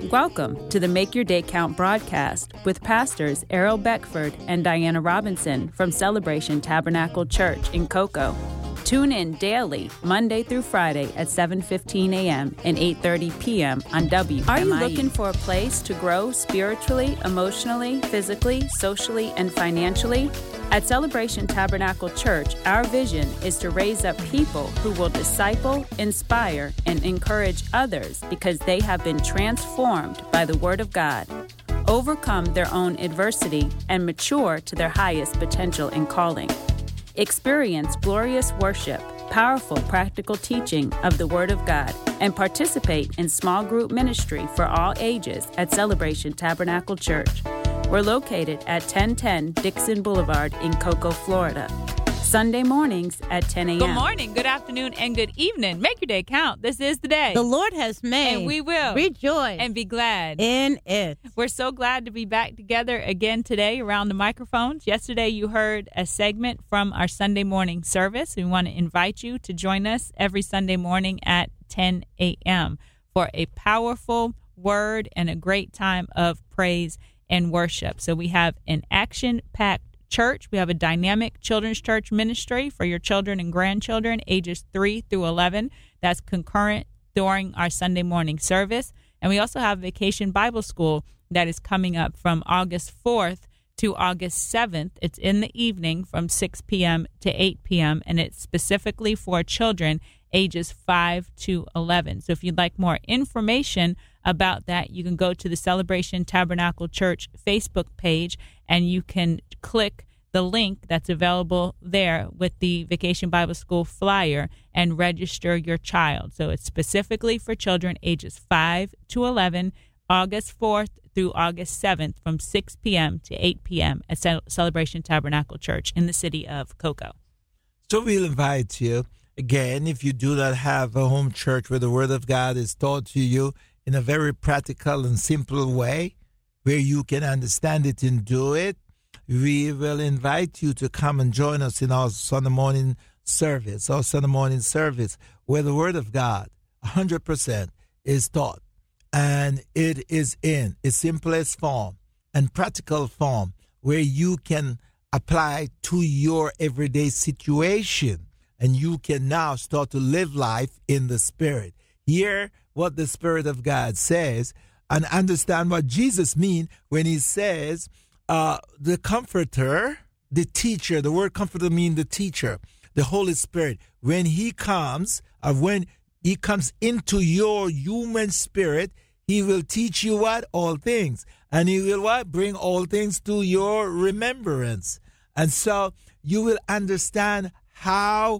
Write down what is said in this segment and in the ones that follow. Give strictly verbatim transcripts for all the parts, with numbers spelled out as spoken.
Welcome to the Make Your Day Count broadcast with pastors Errol Beckford and Diana Robinson from Celebration Tabernacle Church in Cocoa. Tune in daily, Monday through Friday at seven fifteen a.m. and eight thirty p.m. on W M I E. Are you looking for a place to grow spiritually, emotionally, physically, socially, and financially? At Celebration Tabernacle Church, our vision is to raise up people who will disciple, inspire, and encourage others because they have been transformed by the Word of God, overcome their own adversity, and mature to their highest potential and calling. Experience glorious worship, powerful practical teaching of the Word of God, and participate in small group ministry for all ages at Celebration Tabernacle Church. We're located at ten ten Dixon Boulevard in Cocoa, Florida. Sunday mornings at ten a.m. Good morning, good afternoon, and good evening. Make your day count. This is the day the Lord has made. And we will rejoice and be glad in it. We're so glad to be back together again today around the microphones. Yesterday, you heard a segment from our Sunday morning service. We want to invite you to join us every Sunday morning at ten a.m. for a powerful word and a great time of praise and worship. So we have an action-packed church. We have a dynamic children's church ministry for your children and grandchildren ages three through eleven. That's concurrent during our Sunday morning service. And we also have Vacation Bible School that is coming up from August fourth to August seventh. It's in the evening from six p.m. to eight p.m. and it's specifically for children ages five to eleven. So if you'd like more information about that, you can go to the Celebration Tabernacle Church Facebook page and you can click the link that's available there with the Vacation Bible School flyer and register your child. So it's specifically for children ages five to eleven, August fourth through August seventh from six p.m. to eight p.m. at Celebration Tabernacle Church in the city of Cocoa. So we'll invite you, again, if you do not have a home church where the Word of God is taught to you in a very practical and simple way, where you can understand it and do it, we will invite you to come and join us in our Sunday morning service, our Sunday morning service, where the Word of God, one hundred percent, is taught. And it is in its simplest form and practical form, where you can apply to your everyday situation. And you can now start to live life in the Spirit. Hear what the Spirit of God says and understand what Jesus means when he says uh, the Comforter, the teacher, the word Comforter means the teacher, the Holy Spirit. When he comes, or when he comes into your human spirit, he will teach you what? All things. And he will what? Bring all things to your remembrance. And so you will understand how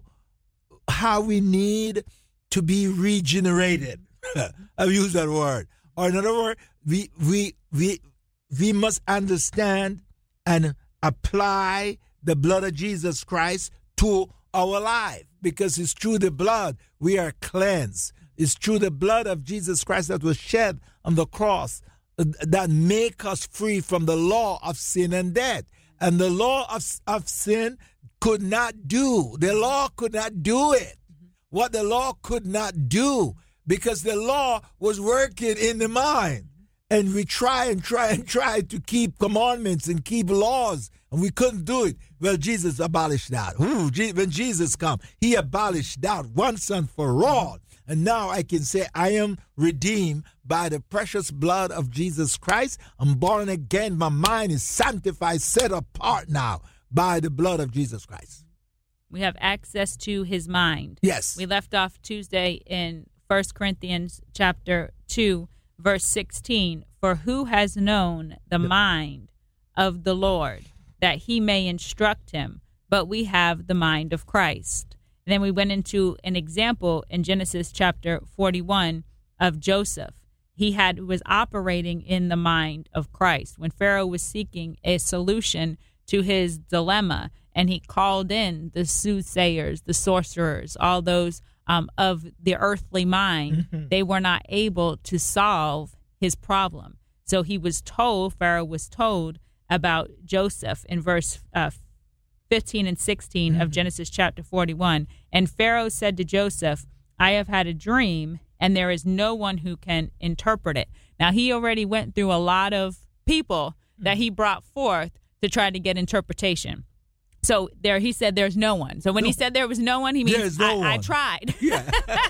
how we need to be regenerated. I've used that word. Or in other words, we we we we must understand and apply the blood of Jesus Christ to our life, because it's through the blood we are cleansed. It's through the blood of Jesus Christ that was shed on the cross that make us free from the law of sin and death. And the law of, of sin could not do. The law could not do it. What the law could not do, because the law was working in the mind. And we try and try and try to keep commandments and keep laws, and we couldn't do it. Well, Jesus abolished that. Ooh, when Jesus came, he abolished that once and for all. And now I can say I am redeemed by the precious blood of Jesus Christ. I'm born again. My mind is sanctified, set apart now by the blood of Jesus Christ. We have access to his mind. Yes. We left off Tuesday in First Corinthians chapter two, verse sixteen. For who has known the mind of the Lord, that he may instruct him? But we have the mind of Christ. And then we went into an example in Genesis chapter forty-one of Joseph. He had was operating in the mind of Christ when Pharaoh was seeking a solution to his dilemma, and he called in the soothsayers, the sorcerers, all those um, of the earthly mind. Mm-hmm. They were not able to solve his problem. So he was told, Pharaoh was told about Joseph in verse uh, fifteen and sixteen mm-hmm. of Genesis chapter forty-one. And Pharaoh said to Joseph, I have had a dream, and there is no one who can interpret it. Now, he already went through a lot of people that he brought forth to try to get interpretation. So there, he said there's no one. So when no. he said there was no one, he means no I, I one. tried. Yeah.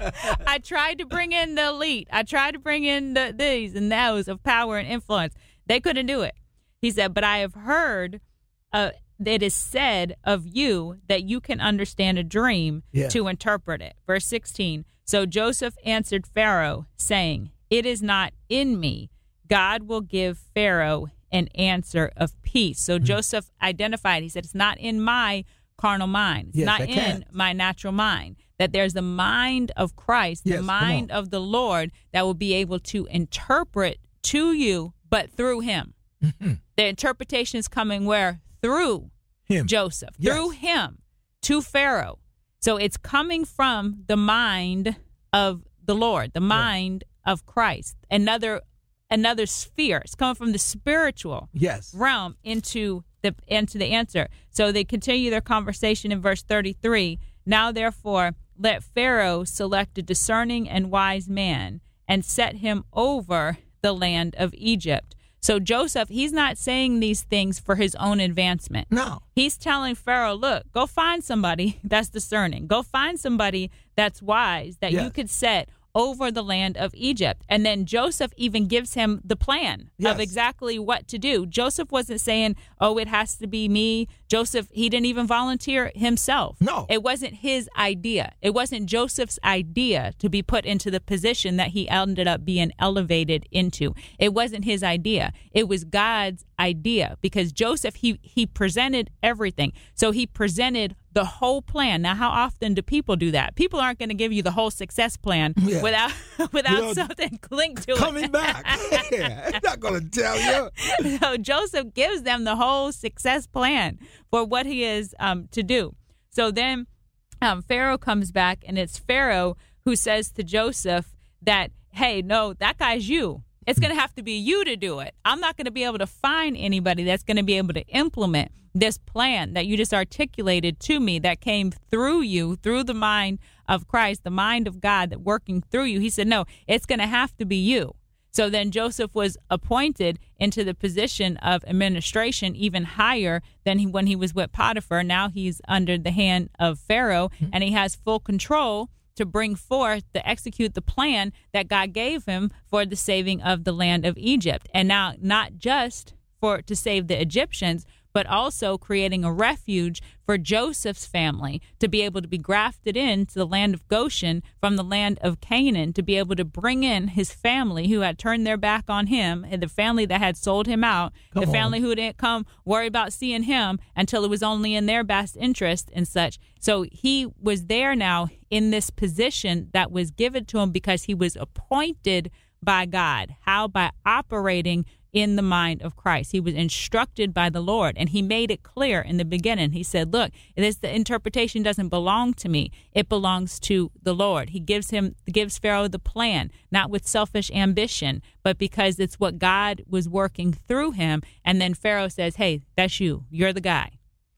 I tried to bring in the elite. I tried to bring in the these and those of power and influence. They couldn't do it. He said, but I have heard uh, that it is said of you that you can understand a dream yeah. to interpret it. Verse sixteen. So Joseph answered Pharaoh, saying, it is not in me. God will give Pharaoh an answer of peace. So mm-hmm. Joseph identified, he said, it's not in my carnal mind. It's yes, not I in can. my natural mind. That there's the mind of Christ, yes, the mind of the Lord that will be able to interpret to you, but through him. Mm-hmm. The interpretation is coming where? Through him. Joseph, yes. through him to Pharaoh. So it's coming from the mind of the Lord, the mind yes. of Christ, another another sphere. It's coming from the spiritual yes. realm into the into the answer. So they continue their conversation in verse thirty-three. Now, therefore, let Pharaoh select a discerning and wise man and set him over the land of Egypt. So Joseph, he's not saying these things for his own advancement. No. He's telling Pharaoh, look, go find somebody that's discerning. Go find somebody that's wise that yes. you could set over the land of Egypt. And then Joseph even gives him the plan yes. of exactly what to do. Joseph wasn't saying, oh, it has to be me. Joseph, he didn't even volunteer himself. No. It wasn't his idea. It wasn't Joseph's idea to be put into the position that he ended up being elevated into. It wasn't his idea. It was God's idea, because Joseph, he he presented everything. So he presented the whole plan. Now, how often do people do that? People aren't going to give you the whole success plan yeah. without without you know, something linked to coming it. Coming back. Yeah, I'm not going to tell you. So Joseph gives them the whole success plan for what he is um, to do. So then um, Pharaoh comes back, and it's Pharaoh who says to Joseph that, hey, no, that guy's you. It's going to have to be you to do it. I'm not going to be able to find anybody that's going to be able to implement this plan that you just articulated to me that came through you, through the mind of Christ, the mind of God that working through you. He said, no, it's going to have to be you. So then Joseph was appointed into the position of administration, even higher than he, when he was with Potiphar. Now he's under the hand of Pharaoh, and he has full control to bring forth, to execute the plan that God gave him for the saving of the land of Egypt. And now not just for to save the Egyptians, but also creating a refuge for Joseph's family to be able to be grafted into the land of Goshen from the land of Canaan, to be able to bring in his family who had turned their back on him, and the family that had sold him out, come the family on. Who didn't come worry about seeing him until it was only in their best interest and such. So he was there now in this position that was given to him because he was appointed by God. How? By operating in the mind of Christ. He was instructed by the Lord, and he made it clear in the beginning. He said, look, this the interpretation doesn't belong to me. It belongs to the Lord. He gives him gives Pharaoh the plan, not with selfish ambition, but because it's what God was working through him. And then Pharaoh says, hey, that's you. You're the guy.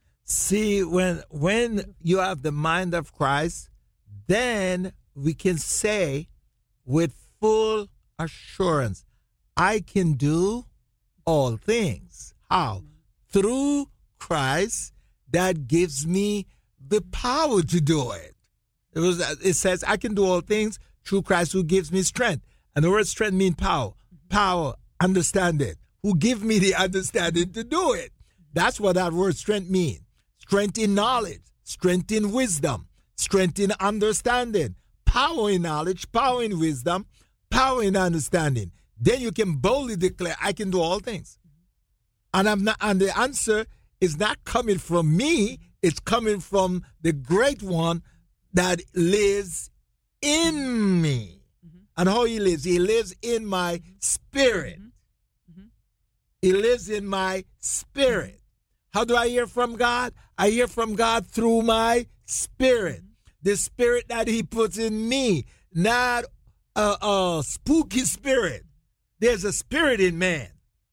See, when when you have the mind of Christ, then we can say with full assurance, I can do all things. How? Through Christ that gives me the power to do it. It was. It says, I can do all things through Christ who gives me strength. And the word strength means power. Power, understanding. Who give me the understanding to do it. That's what that word strength means. Strength in knowledge, strength in wisdom, strength in understanding, power in knowledge, power in wisdom, power in understanding. Then you can boldly declare, I can do all things. And I'm not, and the answer is not coming from me, it's coming from the great one that lives in me. Mm-hmm. And how he lives? He lives in my spirit. Mm-hmm. Mm-hmm. He lives in my spirit. How do I hear from God? I hear from God through my spirit. Mm-hmm. The spirit that he puts in me, not a, a spooky spirit. There's a spirit in man.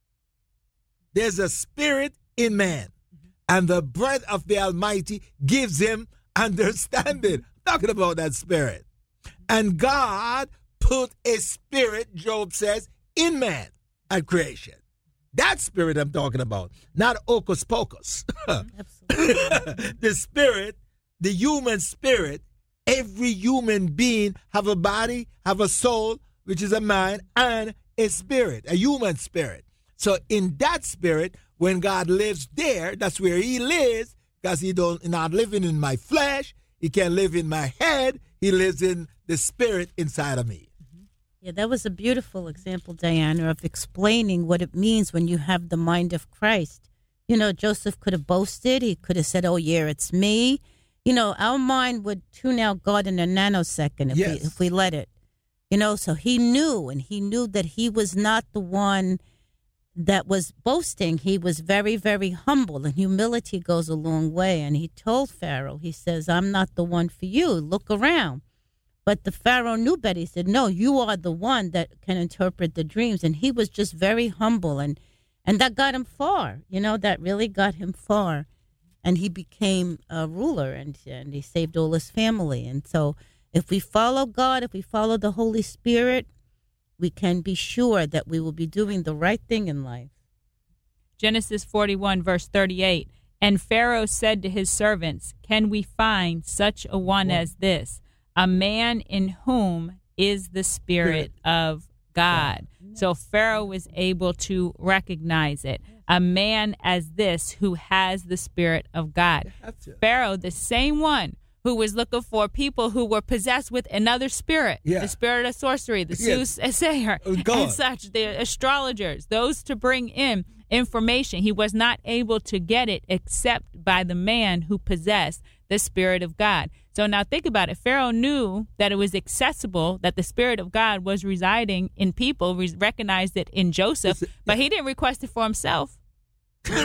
There's a spirit in man. Mm-hmm. And the breath of the Almighty gives him understanding. I'm talking about that spirit. And God put a spirit, Job says, in man at creation. That spirit I'm talking about, not hocus pocus. Absolutely. The spirit, the human spirit, every human being have a body, have a soul, which is a mind, and a spirit, a human spirit. So in that spirit, when God lives there, that's where he lives, because he don't not living in my flesh, he can't live in my head, he lives in the spirit inside of me. Yeah, that was a beautiful example, Diana, of explaining what it means when you have the mind of Christ. You know, Joseph could have boasted. He could have said, oh, yeah, it's me. You know, our mind would tune out God in a nanosecond if, yes. we, if we let it. You know, so he knew, and he knew that he was not the one that was boasting. He was very, very humble, and humility goes a long way. And he told Pharaoh, he says, I'm not the one for you. Look around. But the Pharaoh knew better. He said, no, you are the one that can interpret the dreams. And he was just very humble, and, and that got him far. You know, that really got him far. And he became a ruler, and, and he saved all his family. And so if we follow God, if we follow the Holy Spirit, we can be sure that we will be doing the right thing in life. Genesis forty-one, verse thirty-eight. And Pharaoh said to his servants, can we find such a one what? as this, a man in whom is the Spirit of God? Yeah. So Pharaoh was able to recognize it. A man as this who has the Spirit of God. Pharaoh, the same one who was looking for people who were possessed with another spirit, yeah. the spirit of sorcery, the yes. soothsayer, and such, the astrologers, those to bring in information. He was not able to get it except by the man who possessed the Spirit of God. So now think about it. Pharaoh knew that it was accessible, that the Spirit of God was residing in people, recognized it in Joseph, but he didn't request it for himself. he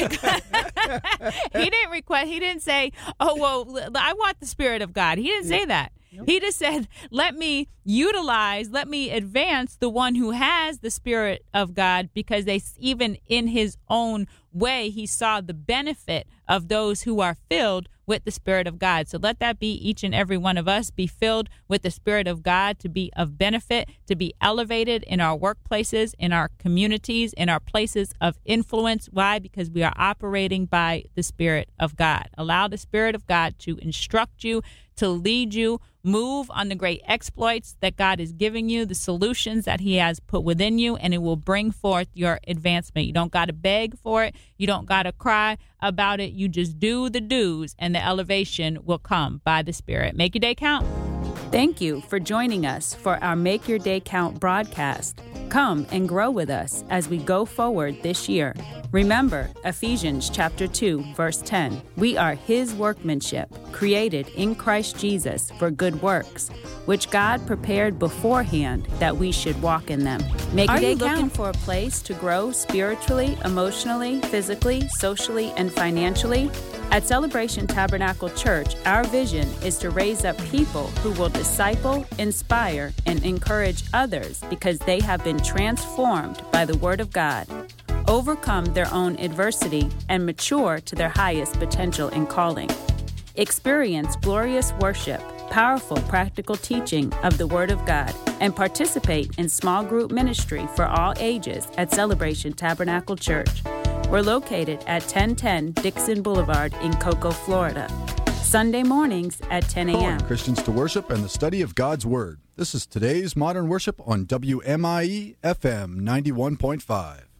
didn't request, he didn't say, oh, well, I want the Spirit of God. He didn't say that. Nope. He just said, let me utilize, let me advance the one who has the Spirit of God, because they, even in his own way, he saw the benefit of those who are filled with the Spirit of God. So let that be each and every one of us, be filled with the Spirit of God, to be of benefit, to be elevated in our workplaces, in our communities, in our places of influence. Why? Because we are operating by the Spirit of God. Allow the Spirit of God to instruct you, to lead you, move on the great exploits that God is giving you, the solutions that he has put within you, and it will bring forth your advancement. You don't got to beg for it. You don't got to cry about it. You just do the do's, and the elevation will come by the Spirit. Make your day count. Thank you for joining us for our Make Your Day Count broadcast. Come and grow with us as we go forward this year. Remember Ephesians chapter two, verse ten. We are his workmanship, created in Christ Jesus for good works, which God prepared beforehand that we should walk in them. Make Are you looking count. for a place to grow spiritually, emotionally, physically, socially, and financially? At Celebration Tabernacle Church, our vision is to raise up people who will disciple, inspire, and encourage others because they have been transformed by the Word of God, overcome their own adversity, and mature to their highest potential and calling. Experience glorious worship, powerful practical teaching of the Word of God, and participate in small group ministry for all ages at Celebration Tabernacle Church. We're located at ten ten Dixon Boulevard in Cocoa, Florida. Sunday mornings at ten a.m. Christians to worship and the study of God's Word. This is today's Modern Worship on W M I E F M ninety-one point five.